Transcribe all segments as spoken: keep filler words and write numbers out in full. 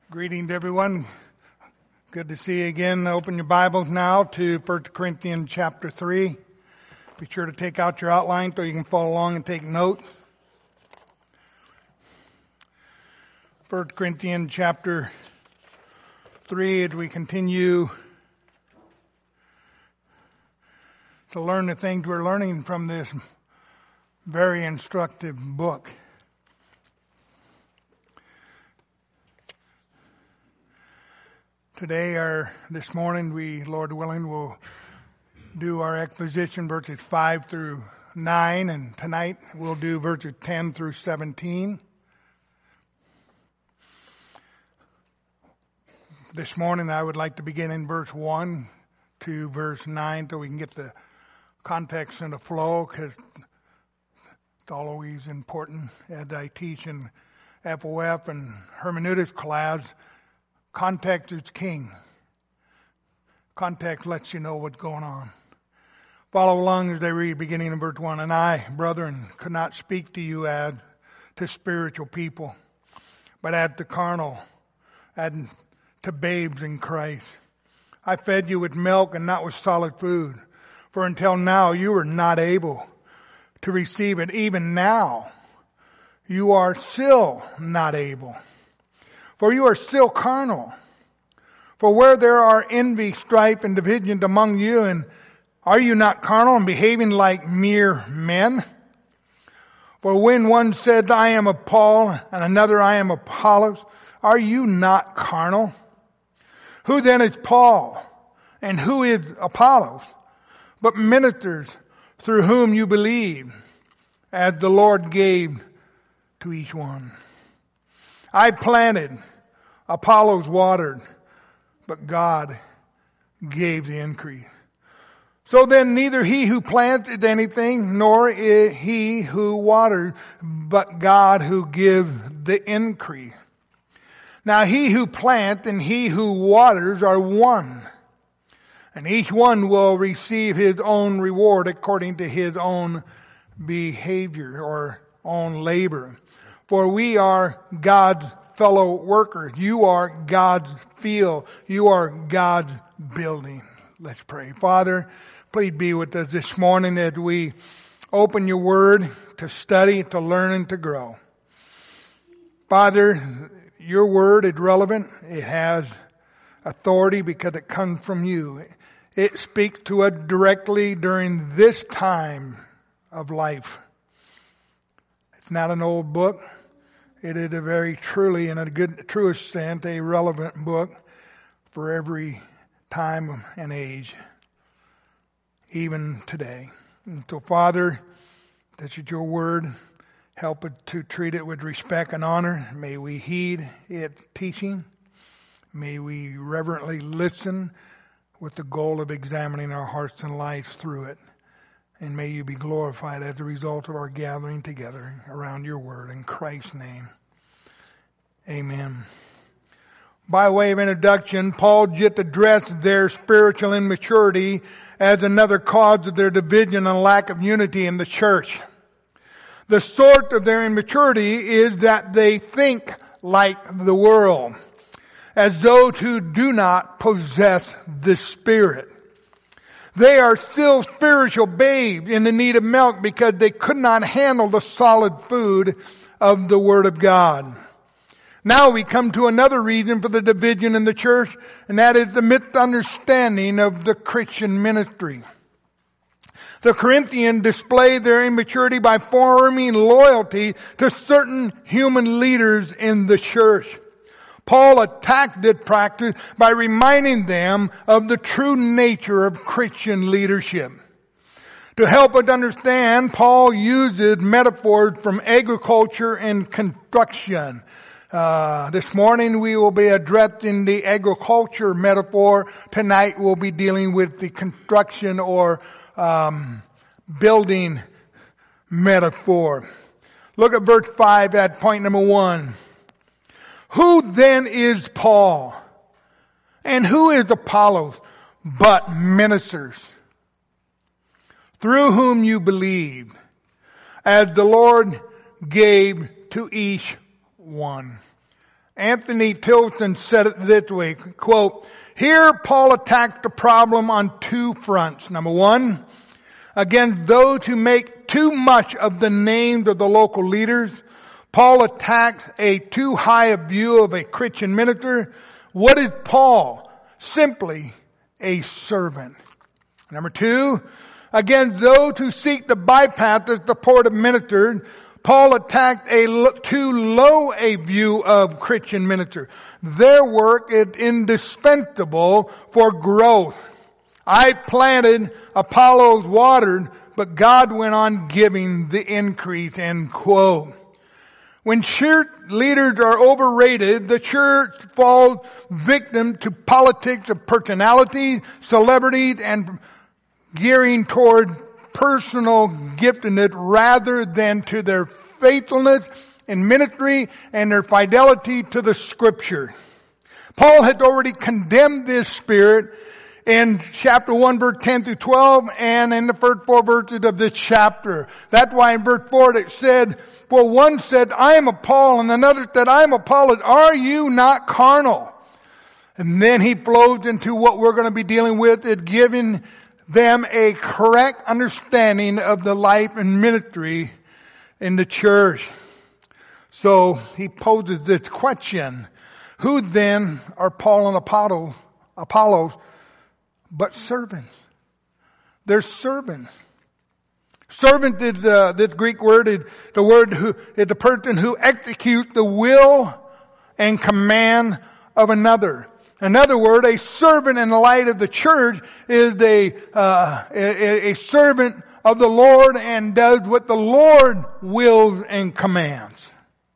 Greetings, everyone. Good to see you again. Open your Bibles now to First Corinthians chapter three. Be sure to take out your outline so you can follow along and take notes. First Corinthians chapter three, as we continue to learn the things we're learning from this very instructive book. Today, or this morning, we, Lord willing, will do our exposition verses five through nine, and tonight we'll do verses ten through seventeen. This morning, I would like to begin in verse one to verse nine so we can get the context and the flow, because it's always important as I teach in F O F and hermeneutics class. Context is king. Context lets you know what's going on. Follow along as they read, beginning in verse one. And I, brethren, could not speak to you as to spiritual people, but as to carnal, as to babes in Christ. I fed you with milk and not with solid food, for until now you were not able to receive it. Even now you are still not able. For you are still carnal. For where there are envy, strife, and divisions among you, and are you not carnal and behaving like mere men? For when one said, I am of Paul, and another, I am of Apollos, are you not carnal? Who then is Paul, and who is Apollos, but ministers through whom you believe, as the Lord gave to each one? I planted, Apollos watered, but God gave the increase. So then neither he who plants is anything, nor is he who waters, but God who gives the increase. Now he who plants and he who waters are one, and each one will receive his own reward according to his own behavior or own labor. For we are God's fellow workers. You are God's field. You are God's building. Let's pray. Father, please be with us this morning as we open your word to study, to learn, and to grow. Father, your word is relevant. It has authority because it comes from you. It speaks to us directly during this time of life. It's not an old book. It is a very truly, in a good, truest sense, a relevant book for every time and age, even today. And so, Father, this is your word. Help it to treat it with respect and honor. May we heed its teaching. May we reverently listen with the goal of examining our hearts and lives through it. And may you be glorified as a result of our gathering together around your word. In Christ's name, amen. By way of introduction, Paul just addressed their spiritual immaturity as another cause of their division and lack of unity in the church. The source of their immaturity is that they think like the world, as those who do not possess the Spirit. They are still spiritual babes in the need of milk because they could not handle the solid food of the Word of God. Now we come to another reason for the division in the church, and that is the misunderstanding of the Christian ministry. The Corinthians displayed their immaturity by forming loyalty to certain human leaders in the church. Paul attacked this practice by reminding them of the true nature of Christian leadership. To help us understand, Paul uses metaphors from agriculture and construction. Uh, this morning we will be addressing the agriculture metaphor. Tonight we'll be dealing with the construction or um, building metaphor. Look at verse five at point number one. Who then is Paul? And who is Apollos but ministers, through whom you believe, as the Lord gave to each one. Anthony Tilton said it this way, quote, "Here Paul attacked the problem on two fronts. Number one, against those who make too much of the names of the local leaders. Paul attacks a too high a view of a Christian minister. What is Paul? Simply a servant. Number two, against those who seek to bypass the support of ministers, Paul attacked a too low a view of Christian ministers. Their work is indispensable for growth. I planted, Apollos watered, but God went on giving the increase," end quote. When church leaders are overrated, the church falls victim to politics of personality, celebrities, and gearing toward personal giftedness rather than to their faithfulness in ministry and their fidelity to the Scripture. Paul had already condemned this spirit in chapter one, verse ten through twelve, and in the first four verses of this chapter. That's why in verse four it said, "For one said, I am of Paul, and another said, I am of Apollos. Are you not carnal?" And then he flows into what we're going to be dealing with, is giving them a correct understanding of the life and ministry in the church. So he poses this question: who then are Paul and Apollos, Apollos but servants? They're servants. Servant is uh, this Greek word is the word who is the person who executes the will and command of another. In other words, a servant in the light of the church is a, uh, a, a servant of the Lord and does what the Lord wills and commands.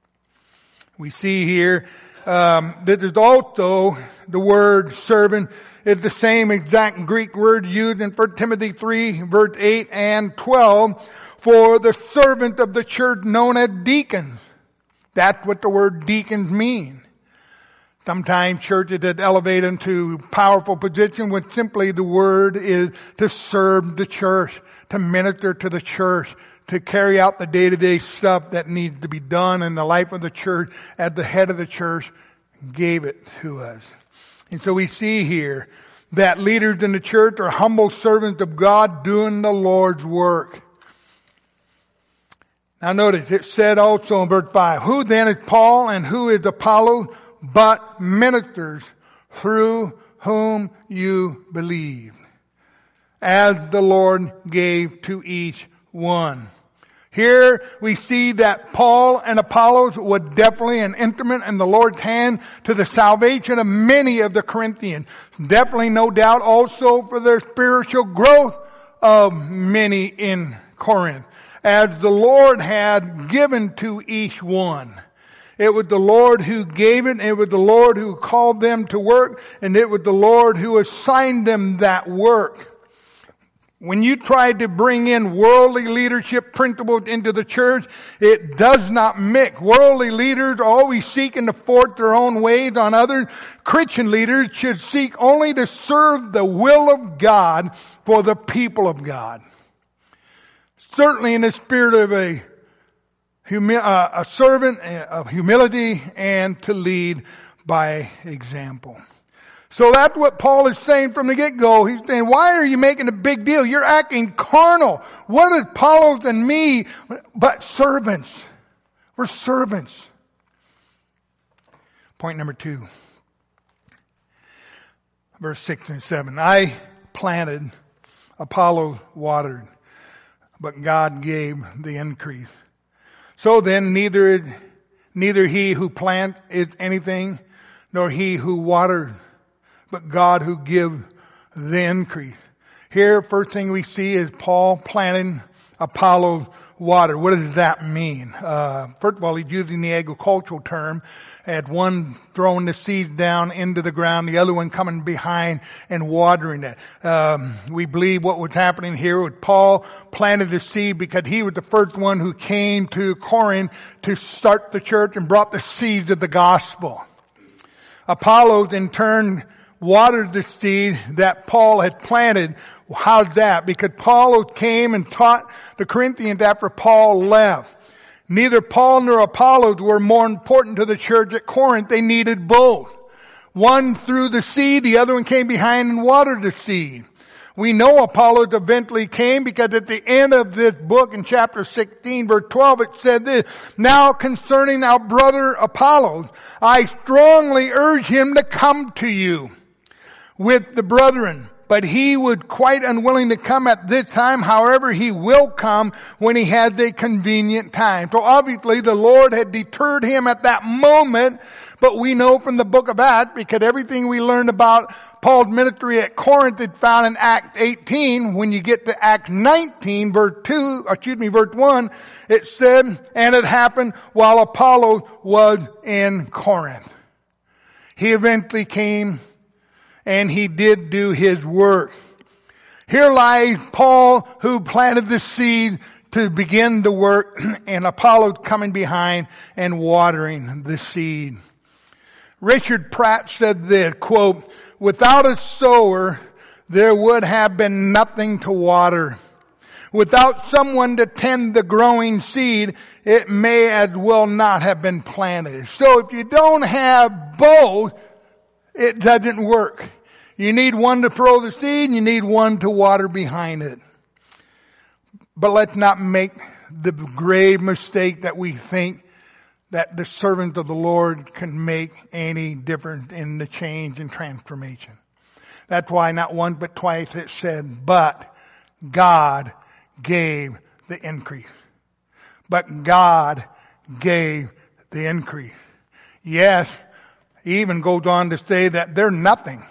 We see here um, this is also the word servant. It's the same exact Greek word used in First Timothy three, verse eight and twelve, for the servant of the church known as deacons. That's what the word deacons mean. Sometimes churches that elevate into powerful position when simply the word is to serve the church, to minister to the church, to carry out the day-to-day stuff that needs to be done in the life of the church as the head of the church gave it to us. And so we see here that leaders in the church are humble servants of God doing the Lord's work. Now notice it said also in verse five, who then is Paul and who is Apollos but ministers through whom you believe, as the Lord gave to each one. Here we see that Paul and Apollos were definitely an instrument in the Lord's hand to the salvation of many of the Corinthians. Definitely, no doubt, also for their spiritual growth of many in Corinth, as the Lord had given to each one. It was the Lord who gave it, it was the Lord who called them to work, and it was the Lord who assigned them that work. When you try to bring in worldly leadership principles into the church, it does not mix. Worldly leaders are always seeking to force their own ways on others. Christian leaders should seek only to serve the will of God for the people of God. Certainly in the spirit of a, humi- uh, a servant of humility and to lead by example. So that's what Paul is saying from the get-go. He's saying, why are you making a big deal? You're acting carnal. What is Apollos and me but servants? We're servants. Point number two. Verse six and seven. I planted, Apollos watered, but God gave the increase. So then neither, neither he who plants is anything, nor he who waters, but God who gives the increase. Here, first thing we see is Paul planting, Apollos water. What does that mean? Uh, first of all, he's using the agricultural term. Had one throwing the seeds down into the ground, the other one coming behind and watering it. Um, we believe what was happening here was Paul planted the seed because he was the first one who came to Corinth to start the church and brought the seeds of the gospel. Apollos, in turn, watered the seed that Paul had planted. How's that? Because Paul came and taught the Corinthians after Paul left. Neither Paul nor Apollos were more important to the church at Corinth. They needed both. One threw the seed, the other one came behind and watered the seed. We know Apollos eventually came because at the end of this book in chapter sixteen verse twelve it said this, now concerning our brother Apollos, I strongly urge him to come to you with the brethren. But he was quite unwilling to come at this time. However, he will come when he has a convenient time. So obviously the Lord had deterred him at that moment. But we know from the book of Acts, because everything we learned about Paul's ministry at Corinth is found in Acts eighteen. When you get to Acts nineteen, verse two, excuse me, verse one, it said, and it happened while Apollos was in Corinth. He eventually came and he did do his work. Here lies Paul who planted the seed to begin the work, and Apollos coming behind and watering the seed. Richard Pratt said this, quote, without a sower, there would have been nothing to water. Without someone to tend the growing seed, it may as well not have been planted. So if you don't have both, it doesn't work. You need one to throw the seed and you need one to water behind it. But let's not make the grave mistake that we think that the servant of the Lord can make any difference in the change and transformation. That's why not once but twice it said, but God gave the increase. But God gave the increase. Yes, he even goes on to say that they're nothing.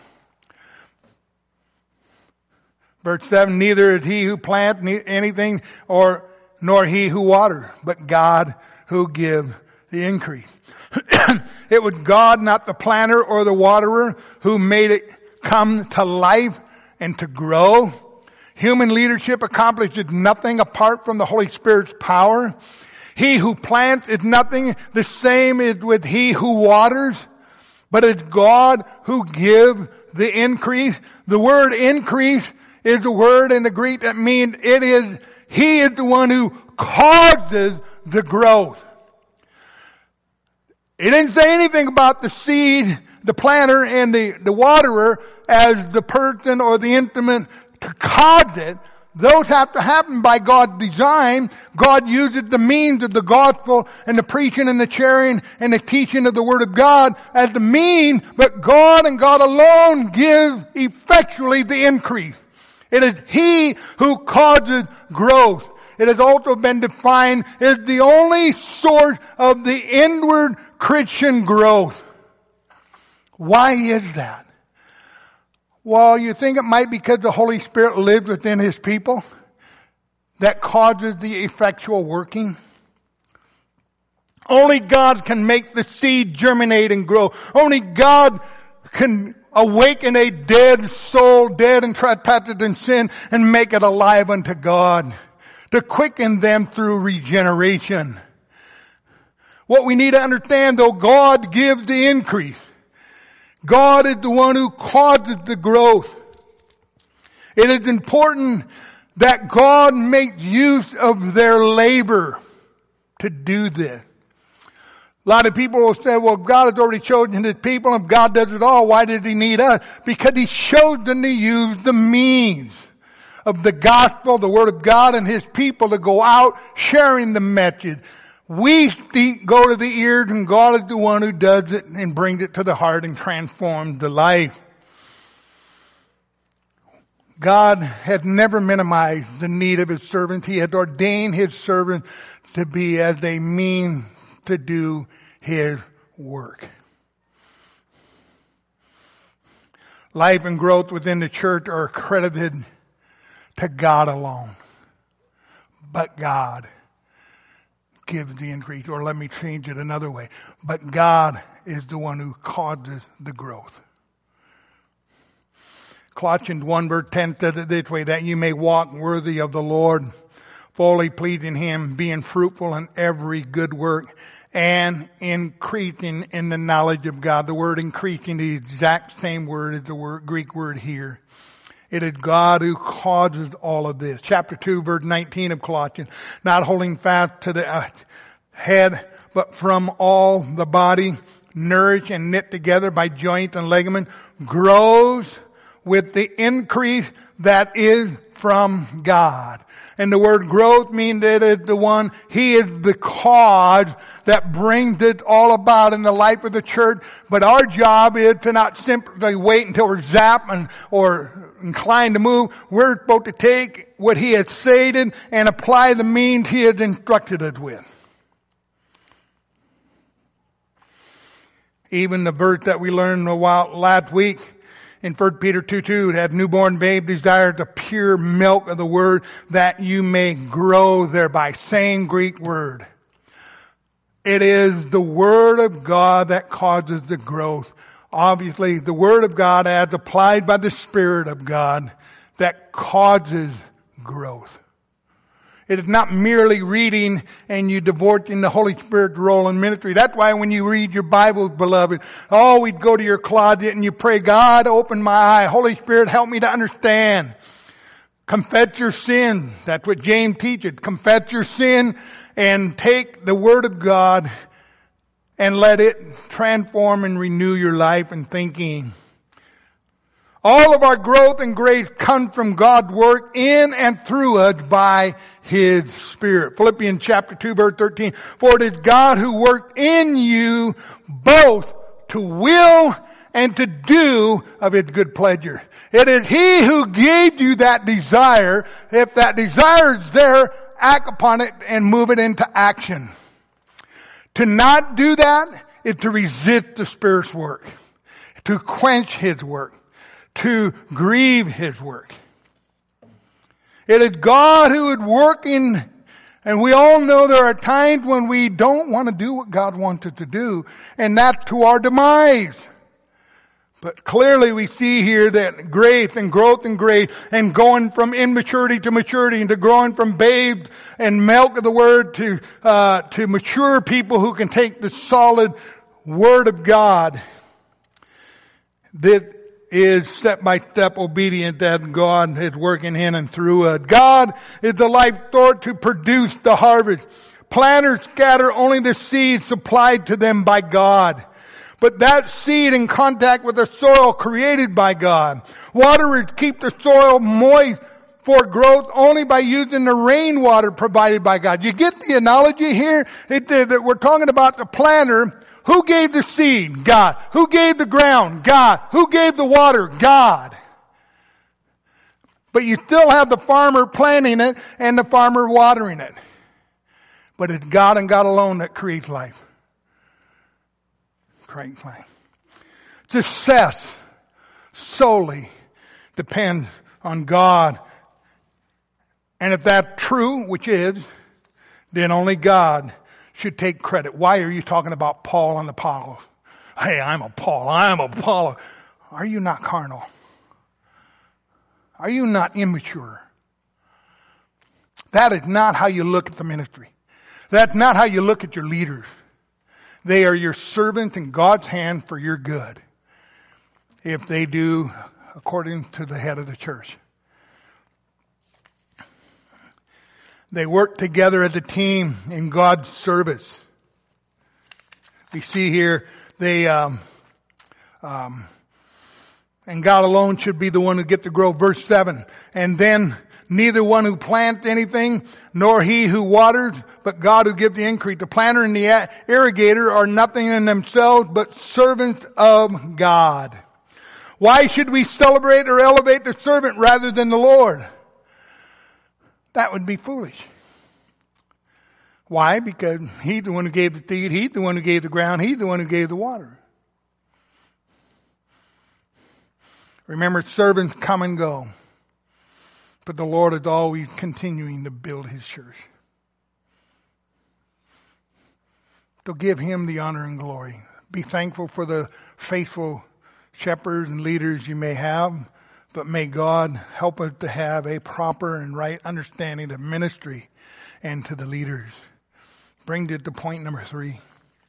Verse seven, neither is he who plants anything or nor he who waters, but God who gives the increase. It was God, not the planter or the waterer, who made it come to life and to grow. Human leadership accomplishes nothing apart from the Holy Spirit's power. He who plants is nothing. The same is with he who waters. But it's God who gives the increase. The word increase is a word in the Greek that means it is, he is the one who causes the growth. It didn't say anything about the seed, the planter, and the, the waterer as the person or the instrument to cause it. Those have to happen by God's design. God uses the means of the gospel and the preaching and the sharing and the teaching of the word of God as the means, but God and God alone gives effectually the increase. It is He who causes growth. It has also been defined as the only source of the inward Christian growth. Why is that? Well, you think it might be because the Holy Spirit lives within His people that causes the effectual working. Only God can make the seed germinate and grow. Only God can awaken a dead soul, dead and trespasses in sin, and make it alive unto God. To quicken them through regeneration. What we need to understand, though, God gives the increase. God is the one who causes the growth. It is important that God makes use of their labor to do this. A lot of people will say, well, God has already chosen His people, and if God does it all, why does He need us? Because He's chosen to use the means of the gospel, the word of God, and His people to go out sharing the message. We go to the ears, and God is the one who does it and brings it to the heart and transforms the life. God has never minimized the need of His servants. He has ordained His servants to be as a means to do His work. Life and growth within the church are accredited to God alone. But God gives the increase. Or let me change it another way. But God is the one who causes the growth. Colossians one verse ten says it this way, that you may walk worthy of the Lord, fully pleasing Him, being fruitful in every good work, and increasing in the knowledge of God. The word increasing, the exact same word as the word, Greek word here. It is God who causes all of this. Chapter two, verse nineteen of Colossians. Not holding fast to the uh, head, but from all the body, nourished and knit together by joint and ligament, grows with the increase that is from God. And the word growth means that it is the one, He is the cause that brings it all about in the life of the church. But our job is to not simply wait until we're zapped and, or inclined to move. We're supposed to take what He has stated and apply the means He has instructed us with. Even the verse that we learned a while last week in First Peter two two, have newborn babe desire the pure milk of the word that you may grow thereby. Same Greek word. It is the word of God that causes the growth. Obviously, the word of God as applied by the Spirit of God that causes growth. It is not merely reading and you divorcing the Holy Spirit's role in ministry. That's why when you read your Bible, beloved, oh, we'd go to your closet and you pray, God, open my eye. Holy Spirit, help me to understand. Confess your sin. That's what James teaches. Confess your sin and take the Word of God and let it transform and renew your life and thinking. All of our growth and grace comes from God's work in and through us by His Spirit. Philippians chapter two verse thirteen. For it is God who worked in you both to will and to do of His good pleasure. It is He who gave you that desire. If that desire is there, act upon it and move it into action. To not do that is to resist the Spirit's work, to quench His work, to grieve His work. It is God who is working, and we all know there are times when we don't want to do what God wants us to do, and that's to our demise. But clearly we see here that grace and growth and grace and going from immaturity to maturity and to growing from babes and milk of the word to, uh, to mature people who can take the solid word of God. This is step-by-step obedience that God is working in and through us. God is the life source to produce the harvest. Planters scatter only the seed supplied to them by God. But that seed in contact with the soil created by God. Waterers keep the soil moist for growth only by using the rainwater provided by God. You get the analogy here? It, that we're talking about the planter. Who gave the seed? God. Who gave the ground? God. Who gave the water? God. But you still have the farmer planting it and the farmer watering it. But it's God and God alone that creates life. Creates life. Success solely depends on God. And if that's true, which is, then only God should take credit. Why are you talking about Paul and Apollos? Hey, I'm a Paul. I'm a Apollo. Are you not carnal? Are you not immature? That is not how you look at the ministry. That's not how you look at your leaders. They are your servants in God's hand for your good. If they do according to the head of the church. They work together as a team in God's service. We see here they, um, um, and God alone should be the one who gets to grow. Verse seven. And then neither one who plants anything, nor he who waters, but God who gives the increase. The planter and the irrigator are nothing in themselves, but servants of God. Why should we celebrate or elevate the servant rather than the Lord? That would be foolish. Why? Because He's the one who gave the seed, He's the one who gave the ground, He's the one who gave the water. Remember, servants come and go. But the Lord is always continuing to build His church. To give Him the honor and glory. Be thankful for the faithful shepherds and leaders you may have. But may God help us to have a proper and right understanding of ministry and to the leaders. Bring it to point number three.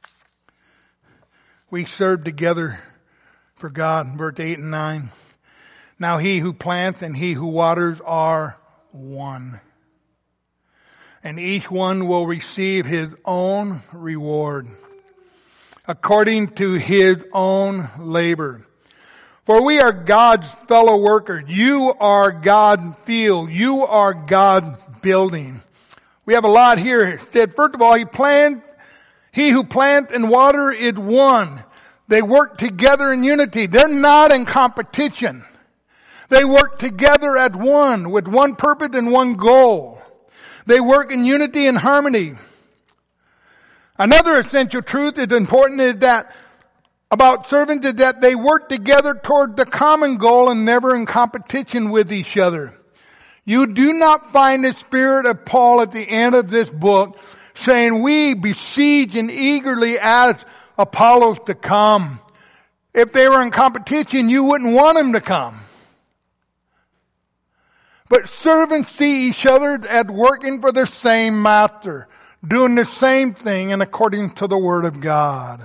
We serve together for God, verse eight and nine. Now He who plants and He who waters are one. and each one will receive his own reward, according to his own labor. For we are God's fellow workers. You are God's field. You are God's building. We have a lot here. It said, first of all, he plant, he who plants and water is one. They work together in unity. They're not in competition. They work together as one, with one purpose and one goal. They work in unity and harmony. Another essential truth is important is that about servants is that they work together toward the common goal and never in competition with each other. You do not find the spirit of Paul at the end of this book saying, we besiege and eagerly ask Apollos to come. If they were in competition, you wouldn't want him to come. But servants see each other as working for the same master, doing the same thing and according to the Word of God.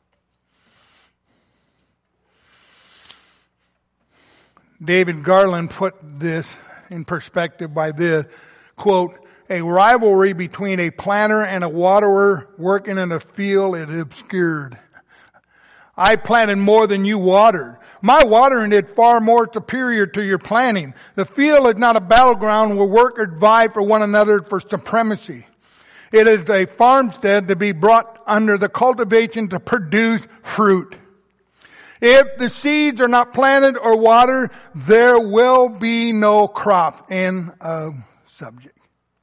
David Garland put this in perspective by this, quote, a rivalry between a planter and a waterer working in a field is obscured. I planted more than you watered. My watering is far more superior to your planting. The field is not a battleground where workers vie for one another for supremacy. It is a farmstead to be brought under the cultivation to produce fruit. If the seeds are not planted or watered, there will be no crop. End of subject.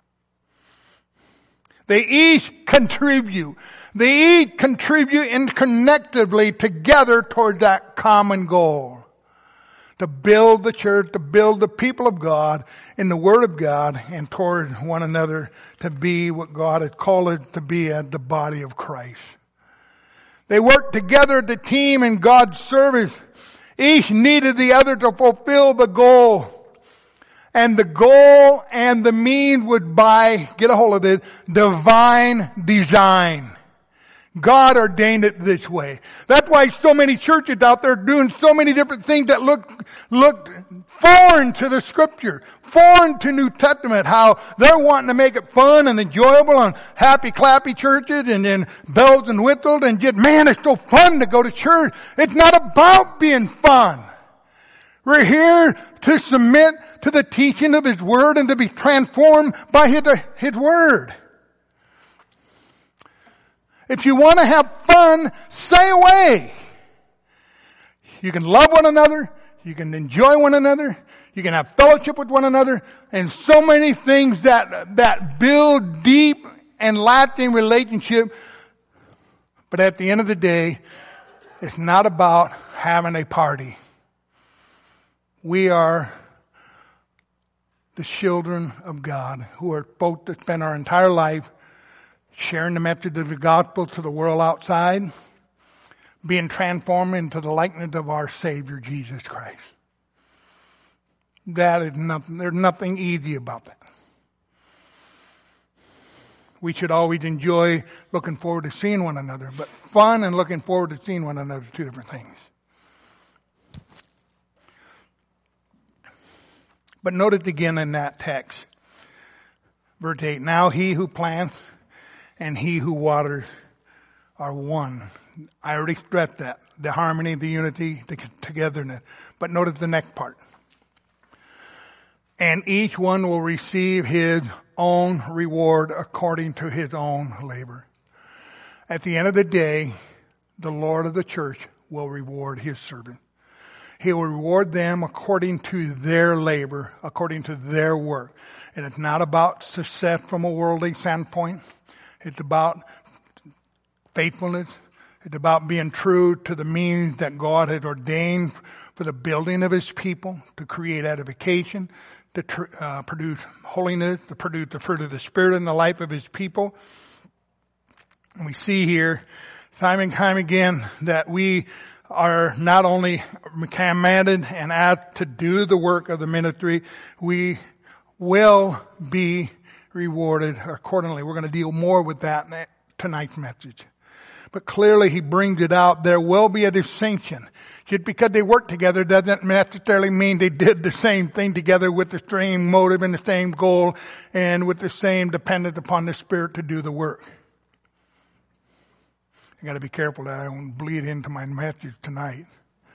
They each contribute. They each contribute interconnectedly together toward that common goal. To build the church, to build the people of God in the Word of God and toward one another to be what God has called it to be as the body of Christ. They worked together as a team in God's service. Each needed the other to fulfill the goal. And the goal and the means would by, get a hold of it, divine design. God ordained it this way. That's why so many churches out there doing so many different things that look, look foreign to the Scripture, foreign to New Testament, how they're wanting to make it fun and enjoyable and happy clappy churches and then bells and whistles and just, man, it's so fun to go to church. It's not about being fun. We're here to submit to the teaching of His Word and to be transformed by His, His Word. If you want to have fun, stay away. You can love one another. You can enjoy one another. You can have fellowship with one another. And so many things that, that build deep and lasting relationship. But at the end of the day, it's not about having a party. We are the children of God who are supposed to spend our entire life sharing the message of the gospel to the world outside, being transformed into the likeness of our Savior, Jesus Christ. That is nothing, there's nothing easy about that. We should always enjoy looking forward to seeing one another, but fun and looking forward to seeing one another are two different things. But notice again in that text, verse eight, now he who plants and he who waters are one. I already stressed that. The harmony, the unity, the togetherness. But notice the next part. And each one will receive his own reward according to his own labor. At the end of the day, the Lord of the church will reward his servant. He will reward them according to their labor, according to their work. And it's not about success from a worldly standpoint. It's about faithfulness. It's about being true to the means that God had ordained for the building of His people, to create edification, to tr- uh, produce holiness, to produce the fruit of the Spirit in the life of His people. And we see here, time and time again, that we are not only commanded and asked to do the work of the ministry, we will be rewarded accordingly. We're going to deal more with that in tonight's message. But clearly he brings it out. There will be a distinction. Just because they work together doesn't necessarily mean they did the same thing together with the same motive and the same goal and with the same dependence upon the Spirit to do the work. I got to be careful that I don't bleed into my message tonight.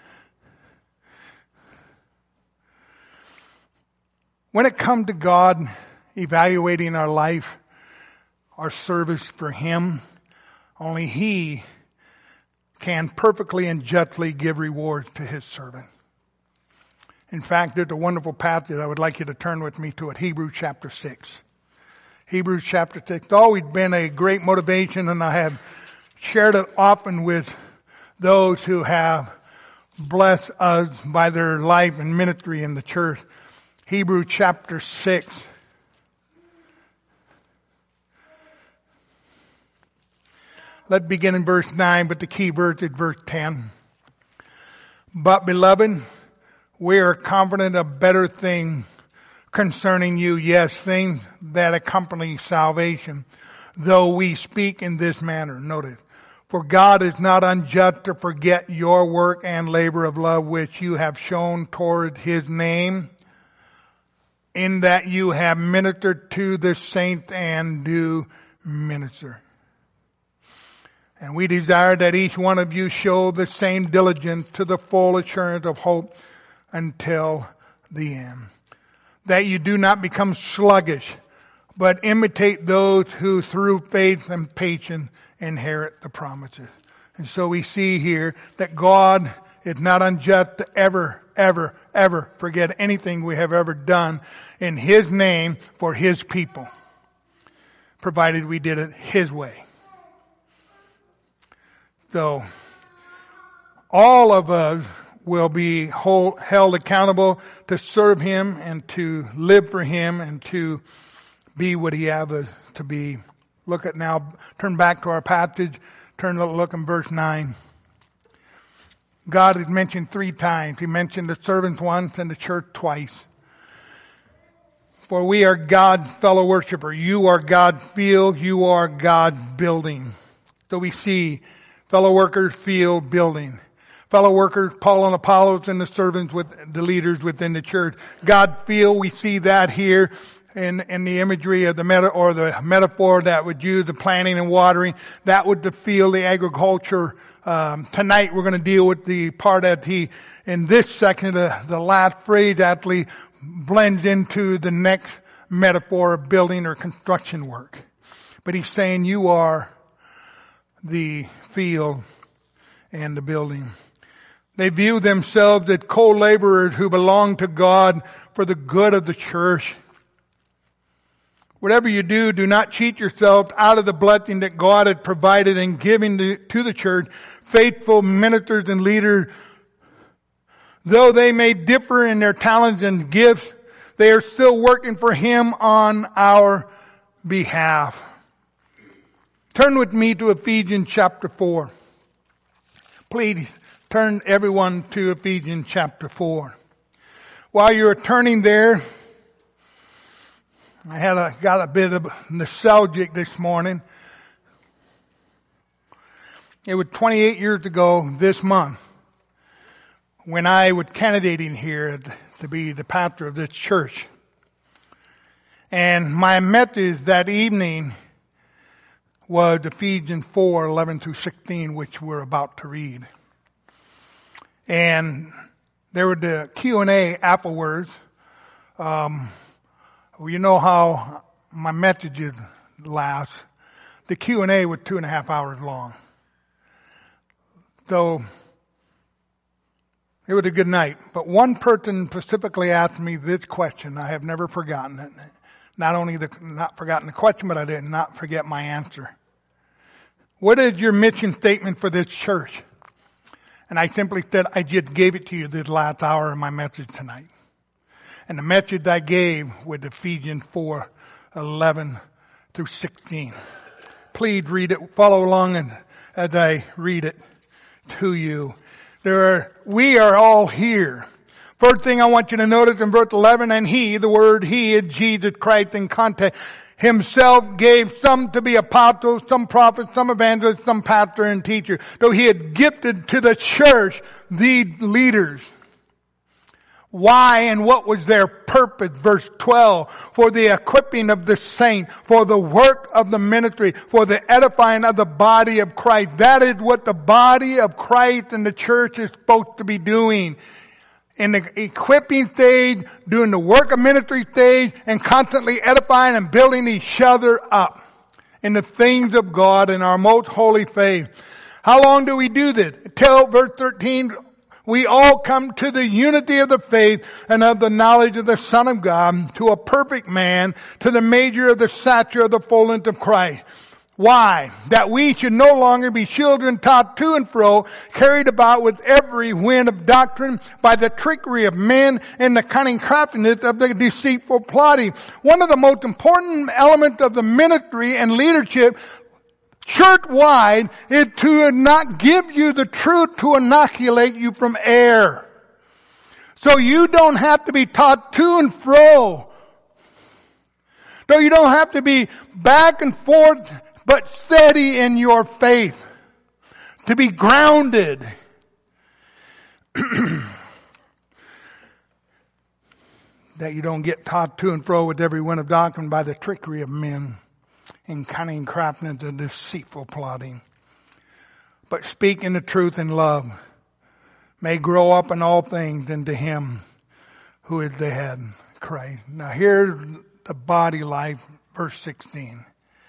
When it comes to God evaluating our life, our service for Him, only He can perfectly and justly give rewards to His servant. In fact, there's a wonderful passage I would like you to turn with me to it, Hebrews chapter six. Hebrews chapter six. It's always been a great motivation, and I have shared it often with those who have blessed us by their life and ministry in the church. Hebrews chapter six. Let's begin in verse nine, but the key verse is verse ten. But beloved, we are confident of better things concerning you, yes, things that accompany salvation, though we speak in this manner. Notice, for God is not unjust to forget your work and labor of love which you have shown toward His name, in that you have ministered to the saints and do minister. And we desire that each one of you show the same diligence to the full assurance of hope until the end. That you do not become sluggish, but imitate those who through faith and patience inherit the promises. And so we see here that God is not unjust to ever, ever, ever forget anything we have ever done in His name for His people, provided we did it His way. So, all of us will be hold, held accountable to serve Him and to live for Him and to be what He has us to be. Look at now, turn back to our passage, turn to look in verse nine. God is mentioned three times. He mentioned the servants once and the church twice. For we are God's fellow worshiper. You are God's field. You are God's building. So we see fellow workers, field, building. Fellow workers, Paul and Apollos, and the servants with the leaders within the church. God field, we see that here in, in the imagery of the meta, or the metaphor that would use the planting and watering. That would the field, the agriculture. Um, tonight we're going to deal with the part that he, in this section, the, the last phrase actually blends into the next metaphor of building or construction work. But he's saying you are the field and the building. They view themselves as co-laborers who belong to God for the good of the church. Whatever you do, do not cheat yourself out of the blessing that God had provided and given to, to the church. Faithful ministers and leaders, though they may differ in their talents and gifts, they are still working for Him on our behalf. Turn with me to Ephesians chapter four. Please turn everyone to Ephesians chapter four. While you're turning there, I had a, got a bit of nostalgic this morning. It was twenty-eight years ago this month when I was candidating here to be the pastor of this church. And my message that evening was Ephesians four, eleven through sixteen, which we're about to read. And there were the Q and A afterwards. Um, well, you know how my messages last. The Q and A was two and a half hours long. So it was a good night. But one person specifically asked me this question. I have never forgotten it. Not only the, not forgotten the question, but I did not forget my answer. What is your mission statement for this church? And I simply said, I just gave it to you this last hour in my message tonight. And the message I gave was Ephesians four, eleven through sixteen. Please read it, follow along as I read it to you. There are, we are all here. First thing I want you to notice in verse eleven, and He, the word He is Jesus Christ in context. himself gave some to be apostles, some prophets, some evangelists, some pastor and teacher. Though he had gifted to the church the leaders. Why and what was their purpose? Verse twelve, for the equipping of the saint, for the work of the ministry, for the edifying of the body of Christ. That is what the body of Christ and the church is supposed to be doing. In the equipping stage, doing the work of ministry stage, and constantly edifying and building each other up in the things of God in our most holy faith. How long do we do this? Till verse thirteen, we all come to the unity of the faith and of the knowledge of the Son of God, to a perfect man, to the measure of the stature of the fullness of Christ. Why? That we should no longer be children taught to and fro, carried about with every wind of doctrine by the trickery of men and the cunning craftiness of the deceitful plotting. One of the most important elements of the ministry and leadership church-wide is to not give you the truth to inoculate you from error. So you don't have to be taught to and fro. No, you don't have to be back and forth, but steady in your faith. To be grounded. That you don't get taught to and fro with every wind of doctrine by the trickery of men, in cunning craftiness and deceitful plotting. But speaking the truth in love may grow up in all things into him who is the head, Christ. Now here's the body life, verse sixteen.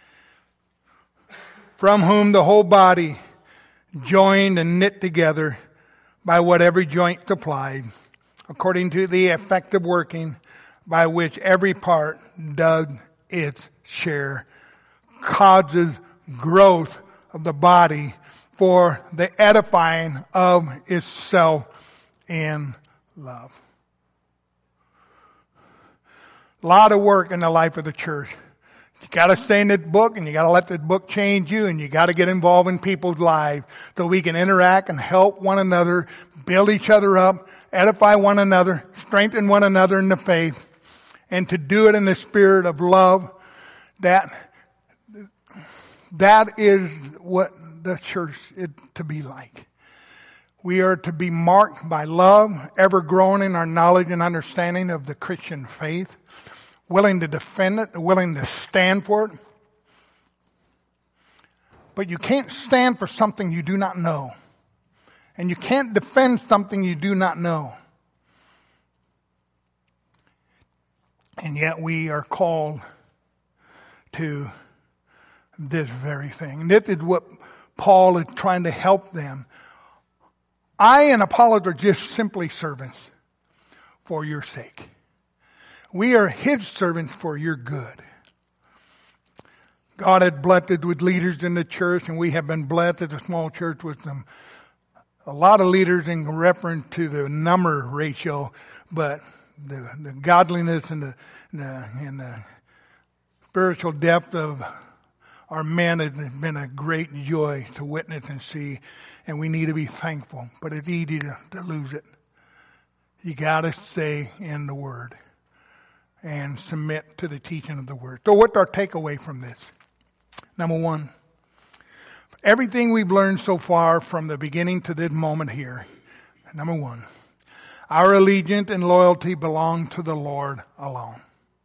From whom the whole body, joined and knit together by what every joint supplied, according to the effective working by which every part does its share, causes growth of the body for the edifying of itself in love. A lot of work in the life of the church. You gotta stay in this book, and you gotta let this book change you, and you gotta get involved in people's lives so we can interact and help one another, build each other up, edify one another, strengthen one another in the faith, and to do it in the spirit of love. That That is what the church is to be like. We are to be marked by love, ever growing in our knowledge and understanding of the Christian faith, willing to defend it, willing to stand for it. But you can't stand for something you do not know. And you can't defend something you do not know. And yet we are called to this very thing. And this is what Paul is trying to help them. I and Apollos are just simply servants for your sake. We are his servants for your good. God had blessed with leaders in the church, and we have been blessed as a small church with some, a lot of leaders in reference to the number ratio, but the, the godliness and the, the, and the spiritual depth of our men has been a great joy to witness and see, and we need to be thankful. But it's easy to, to lose it. You got to stay in the Word and submit to the teaching of the Word. So what's our takeaway from this? Number one, everything we've learned so far from the beginning to this moment here. Number one, our allegiance and loyalty belong to the Lord alone.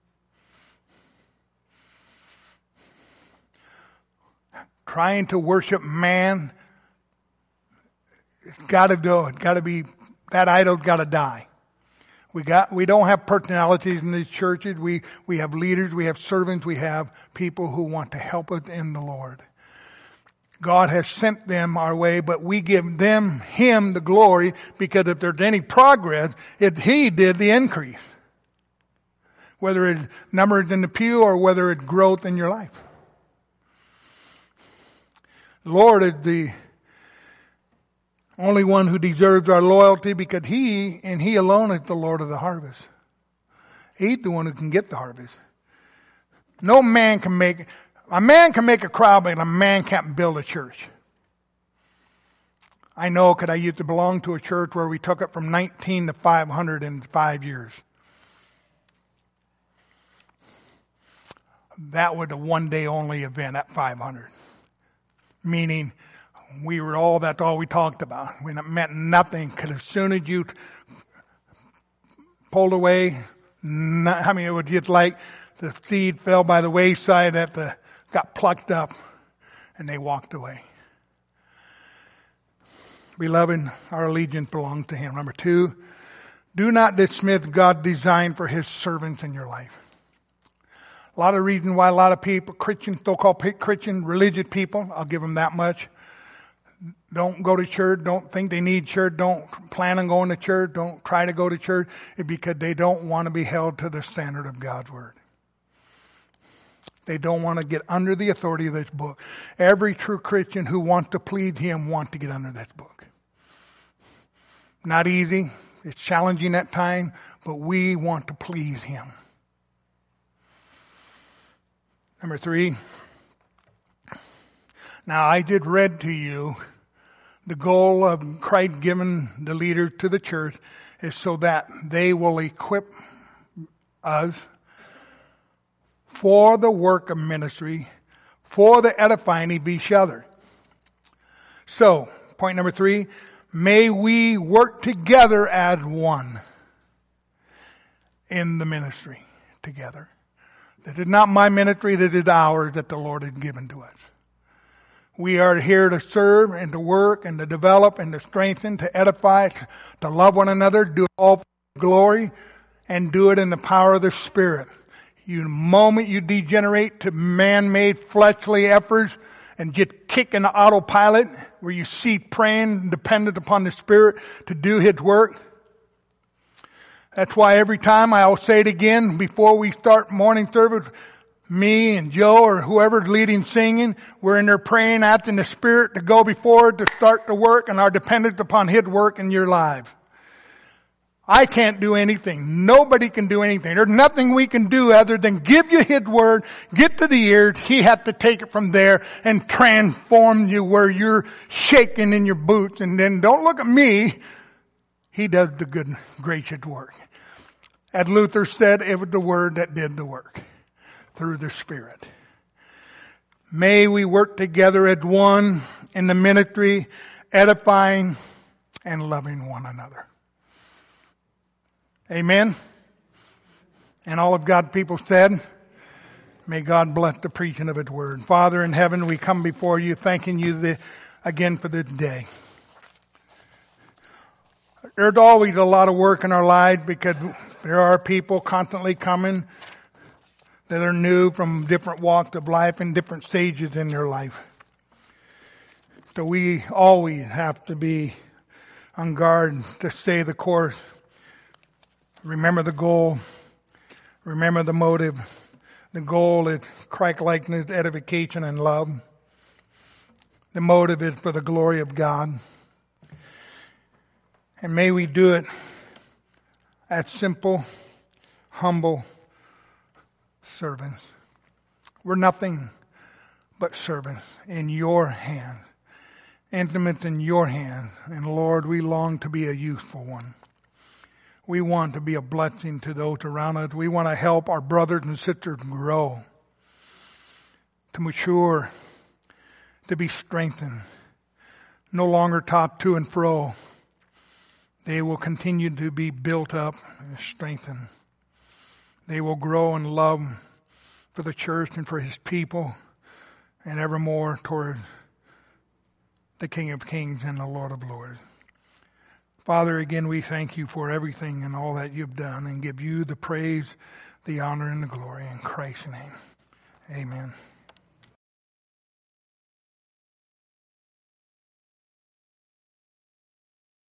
Trying to worship man, it's got to go. It's got to be, that idol's got to die. We got, we don't have personalities in these churches. We, we have leaders, we have servants, we have people who want to help us in the Lord. God has sent them our way, but we give them, Him the glory, because if there's any progress, it, He did the increase. Whether it's numbers in the pew or whether it's growth in your life. The Lord is the only one who deserves our loyalty, because He and He alone is the Lord of the harvest. He's the one who can get the harvest. No man can make, a man can make a crowd, but a man can't build a church. I know, because I used to belong to a church where we took it from nineteen to five hundred in five years. that was a one-day only event at five hundred. Meaning, we were all, that's all we talked about. When it meant nothing, because as soon as you pulled away, not, I mean, it was just like the seed fell by the wayside that the, got plucked up, and they walked away. Beloved, our allegiance belongs to Him. Number two, do not dismiss God's design for His servants in your life. A lot of reasons why a lot of people, Christians, so-called Christian, religious people, I'll give them that much, don't go to church, don't think they need church, don't plan on going to church, don't try to go to church, it's because they don't want to be held to the standard of God's Word. They don't want to get under the authority of this book. Every true Christian who wants to please Him wants to get under this book. Not easy. It's challenging at times, but we want to please Him. Number three. Now, I did read to you the goal of Christ giving the leaders to the church is so that they will equip us for the work of ministry, for the edifying of each other. So, point number three, may we work together as one in the ministry together. This is not my ministry, this is ours that the Lord has given to us. We are here to serve and to work and to develop and to strengthen, to edify, to love one another, do it all for glory, and do it in the power of the Spirit. You, the moment you degenerate to man-made fleshly efforts and get kicked in the autopilot where you cease praying, dependent upon the Spirit to do His work. That's why every time, I'll say it again, before we start morning service, me and Joe or whoever's leading singing, we're in there praying, asking the Spirit to go before to start the work and are dependent upon His work in your lives. I can't do anything. Nobody can do anything. There's nothing we can do other than give you His word, get to the ears. He had to take it from there and transform you where you're shaking in your boots. And then don't look at me. He does the good, gracious work. As Luther said, it was the word that did the work through the Spirit. May we work together as one in the ministry, edifying and loving one another. Amen. And all of God's people said, may God bless the preaching of His word. Father in heaven, we come before you thanking you the, again for this day. There's always a lot of work in our lives because there are people constantly coming that are new from different walks of life and different stages in their life. So we always have to be on guard to stay the course. Remember the goal. Remember the motive. The goal is Christ-likeness, edification, and love. The motive is for the glory of God. And may we do it as simple, humble servants. We're nothing but servants in your hands, intimate in your hands. And Lord, we long to be a useful one. We want to be a blessing to those around us. We want to help our brothers and sisters grow, to mature, to be strengthened, no longer tossed to and fro. They will continue to be built up and strengthened. They will grow in love for the church and for His people, and evermore toward the King of Kings and the Lord of Lords. Father, again, we thank you for everything and all that you've done and give you the praise, the honor, and the glory in Christ's name. Amen.